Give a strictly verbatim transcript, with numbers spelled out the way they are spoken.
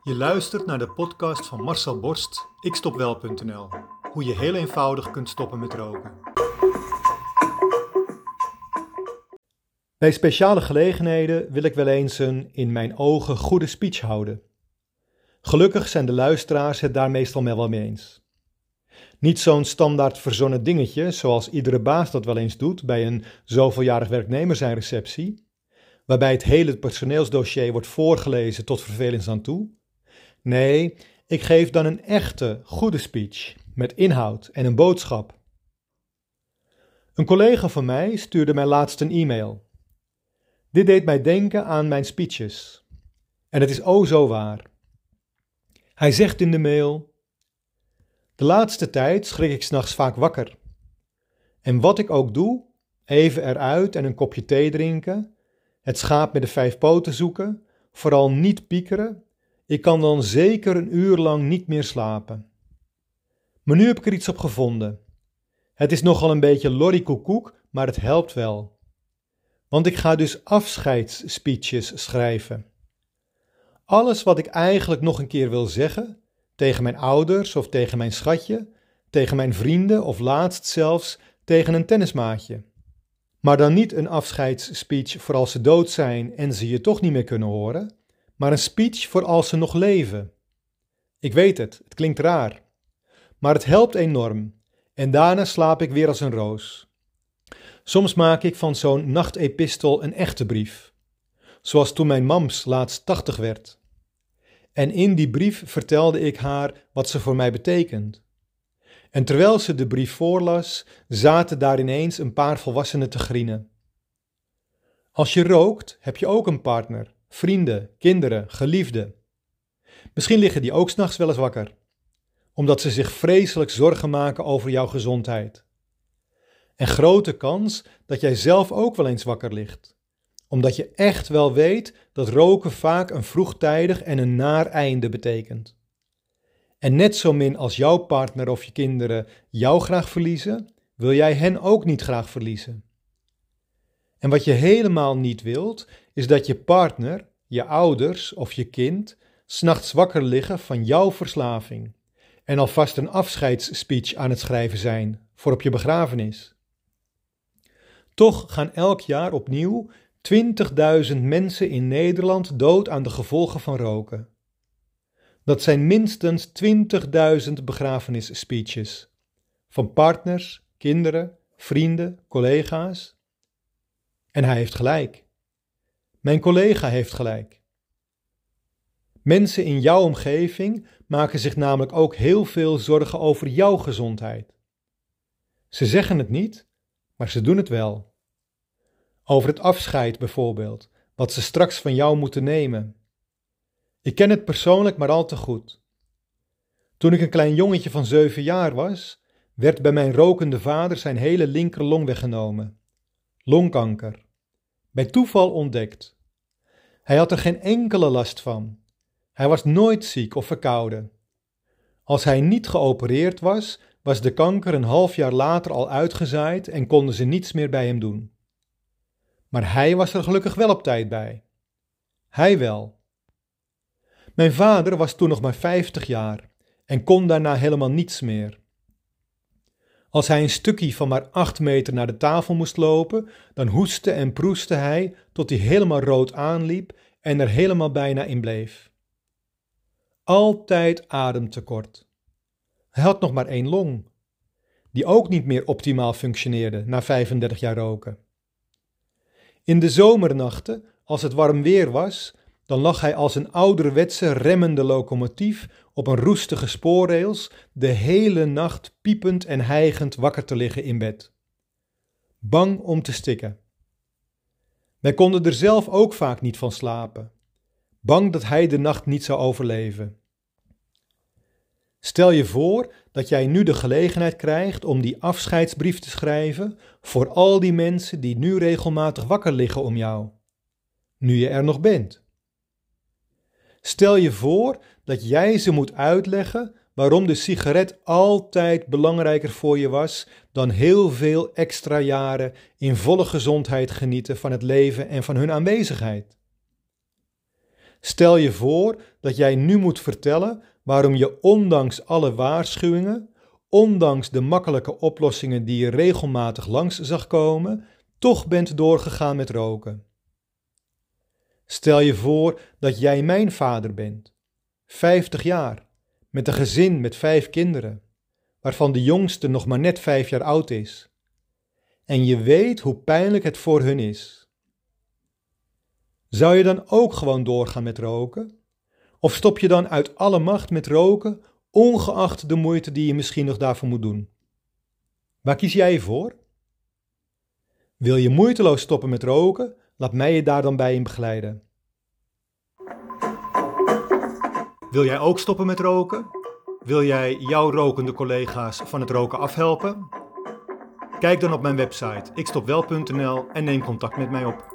Je luistert naar de podcast van Marcel Borst, ikstopwel punt n l. Hoe je heel eenvoudig kunt stoppen met roken. Bij speciale gelegenheden wil ik wel eens een, in mijn ogen, goede speech houden. Gelukkig zijn de luisteraars het daar meestal wel mee eens. Niet zo'n standaard verzonnen dingetje, zoals iedere baas dat wel eens doet bij een zoveeljarig werknemersaanreceptie, waarbij het hele personeelsdossier wordt voorgelezen tot vervelens aan toe. Nee, ik geef dan een echte, goede speech, met inhoud en een boodschap. Een collega van mij stuurde mij laatst een e-mail. Dit deed mij denken aan mijn speeches. En het is o zo waar. Hij zegt in de mail: de laatste tijd schrik ik 's nachts vaak wakker. En wat ik ook doe, even eruit en een kopje thee drinken, het schaap met de vijf poten zoeken, vooral niet piekeren, ik kan dan zeker een uur lang niet meer slapen. Maar nu heb ik er iets op gevonden. Het is nogal een beetje lorriekoekoek, maar het helpt wel. Want ik ga dus afscheidsspeeches schrijven. Alles wat ik eigenlijk nog een keer wil zeggen, tegen mijn ouders of tegen mijn schatje, tegen mijn vrienden of laatst zelfs tegen een tennismaatje. Maar dan niet een afscheidsspeech voor als ze dood zijn en ze je toch niet meer kunnen horen, maar een speech voor als ze nog leven. Ik weet het, het klinkt raar. Maar het helpt enorm en daarna slaap ik weer als een roos. Soms maak ik van zo'n nachtepistel een echte brief. Zoals toen mijn mams laatst tachtig werd. En in die brief vertelde ik haar wat ze voor mij betekent. En terwijl ze de brief voorlas, zaten daar ineens een paar volwassenen te grienen. Als je rookt, heb je ook een partner, vrienden, kinderen, geliefden. Misschien liggen die ook 's nachts wel eens wakker, omdat ze zich vreselijk zorgen maken over jouw gezondheid. En grote kans dat jij zelf ook wel eens wakker ligt, omdat je echt wel weet dat roken vaak een vroegtijdig en een naar einde betekent. En net zo min als jouw partner of je kinderen jou graag verliezen, wil jij hen ook niet graag verliezen. En wat je helemaal niet wilt, is dat je partner, je ouders of je kind 's nachts wakker liggen van jouw verslaving en alvast een afscheidsspeech aan het schrijven zijn voor op je begrafenis. Toch gaan elk jaar opnieuw twintigduizend mensen in Nederland dood aan de gevolgen van roken. Dat zijn minstens twintigduizend begrafenisspeeches. Van partners, kinderen, vrienden, collega's. En hij heeft gelijk. Mijn collega heeft gelijk. Mensen in jouw omgeving maken zich namelijk ook heel veel zorgen over jouw gezondheid. Ze zeggen het niet, maar ze doen het wel. Over het afscheid bijvoorbeeld, wat ze straks van jou moeten nemen. Ik ken het persoonlijk maar al te goed. Toen ik een klein jongetje van zeven jaar was, werd bij mijn rokende vader zijn hele linkerlong weggenomen. Longkanker. Bij toeval ontdekt. Hij had er geen enkele last van. Hij was nooit ziek of verkouden. Als hij niet geopereerd was, was de kanker een half jaar later al uitgezaaid en konden ze niets meer bij hem doen. Maar hij was er gelukkig wel op tijd bij. Hij wel. Mijn vader was toen nog maar vijftig jaar en kon daarna helemaal niets meer. Als hij een stukje van maar acht meter naar de tafel moest lopen, dan hoestte en proestte hij tot hij helemaal rood aanliep en er helemaal bijna in bleef. Altijd ademtekort. Hij had nog maar één long, die ook niet meer optimaal functioneerde na vijfendertig jaar roken. In de zomernachten, als het warm weer was, dan lag hij als een ouderwetse remmende locomotief op een roestige spoorrails de hele nacht piepend en hijgend wakker te liggen in bed. Bang om te stikken. Wij konden er zelf ook vaak niet van slapen. Bang dat hij de nacht niet zou overleven. Stel je voor dat jij nu de gelegenheid krijgt om die afscheidsbrief te schrijven voor al die mensen die nu regelmatig wakker liggen om jou. Nu je er nog bent. Stel je voor dat jij ze moet uitleggen waarom de sigaret altijd belangrijker voor je was dan heel veel extra jaren in volle gezondheid genieten van het leven en van hun aanwezigheid. Stel je voor dat jij nu moet vertellen waarom je ondanks alle waarschuwingen, ondanks de makkelijke oplossingen die je regelmatig langs zag komen, toch bent doorgegaan met roken. Stel je voor dat jij mijn vader bent, vijftig jaar, met een gezin met vijf kinderen, waarvan de jongste nog maar net vijf jaar oud is. En je weet hoe pijnlijk het voor hun is. Zou je dan ook gewoon doorgaan met roken? Of stop je dan uit alle macht met roken, ongeacht de moeite die je misschien nog daarvoor moet doen? Waar kies jij voor? Wil je moeiteloos stoppen met roken? Laat mij je daar dan bij in begeleiden. Wil jij ook stoppen met roken? Wil jij jouw rokende collega's van het roken afhelpen? Kijk dan op mijn website ik stop wel punt n l en neem contact met mij op.